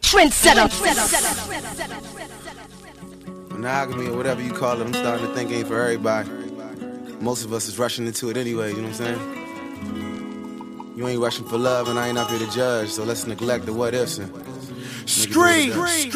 Trendsetter. Monogamy or whatever you call it, I'm starting to think ain't for everybody. Most of us is rushing into it anyway, you know what I'm saying? You ain't rushing for love and I ain't up here to judge, so let's neglect the what ifs and Scream.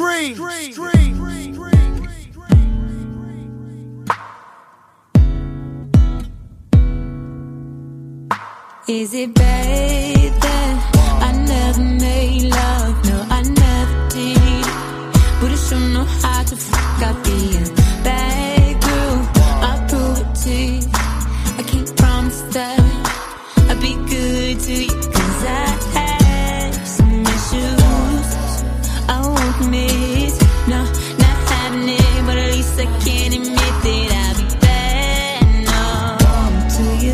Is it bad that I never made love? No, I never did. But I sure know how to fuck up being bad girl. I'll prove it to you. I can't promise that I'll be good to you, 'cause I have some issues I won't miss. No, not having it, but at least I can admit that I'll be bad. No, to you.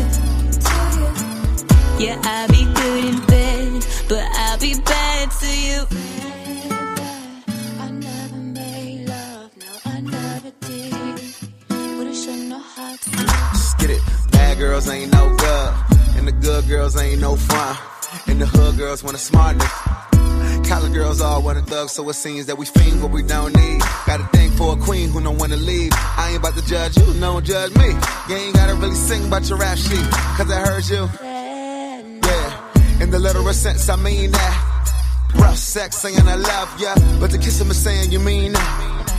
Yeah, I'll be good in bed, but I'll be bad to you. I never made love, no, I never did. But I sure know how to. Just get it. Bad girls ain't no good, and the good girls ain't no fun. And the hood girls want a smart nigga. College girls all want a thug, so it seems that we fiend what we don't need. Got a thing for a queen who don't wanna leave. I ain't about to judge you, don't judge me. You ain't gotta really sing about your rap sheet, 'cause I heard you. In the literal sense, I mean that. Rough sex saying I love ya, but to kiss him is saying you mean that.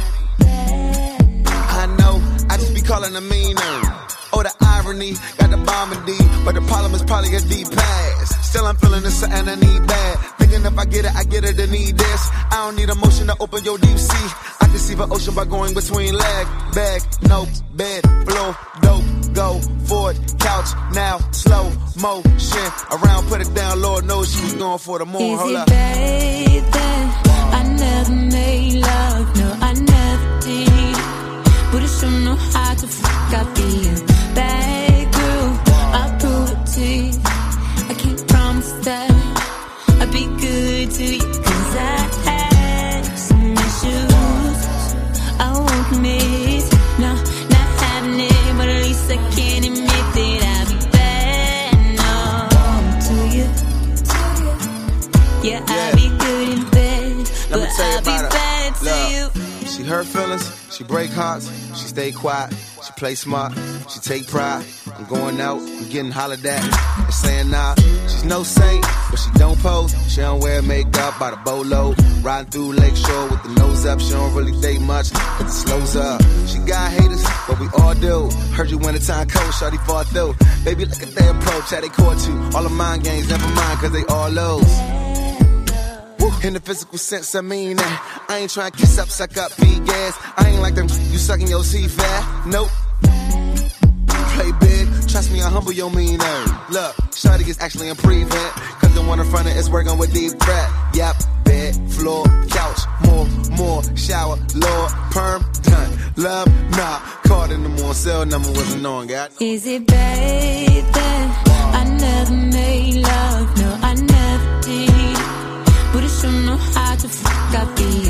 I know, I just be calling a meaner. Oh, the irony, got the bomb in D, but the problem is probably a deep pass. Still I'm feeling this something I need bad. Thinking if I get it, I need this. I don't need emotion to open your deep sea. I can see the ocean by going between leg, bag, no, bed, floor, dope, go, forward, couch, now, slow motion. Around, put it down, Lord knows she was going for the moon. Hold up. Is it bad that I never made love? No, I never did. But I sure know how to fuck up being bad girl. I'll prove it to you. I can't promise that I'll be good to you, 'cause I have some issues I won't miss. No, not having it, but at least I can admit that I'll be bad. No, to you. Yeah, I'll be good in bed, but I'll be bad to you. She hurt feelings, she break hearts, she stay quiet, she play smart, she take pride. I'm going out, I'm getting hollered at, and saying nah. She's no saint, but she don't pose. She don't wear makeup by the bolo. Riding through Lakeshore with the nose up, she don't really date much, but it slows up. She got haters, but we all do. Heard you wintertime cold, shawty fought through. Baby, look at their approach, how they caught you. All the mind games, never mind, 'cause they all lose. In the physical sense, I mean that. I ain't trying to kiss up, suck up, feed gas. I ain't like them, you sucking your C-fat. Nope. Play big, trust me, I humble your mean ass. Look, shawty is actually in prevent, 'cause the one in front of it's working with deep breath. Yep, bed, floor, couch, more, shower, Lord, perm, done. Love, nah, called in the morning, cell number wasn't on, got. Is it bad that I never made love? No, I never did. But I sure know how to fuck up the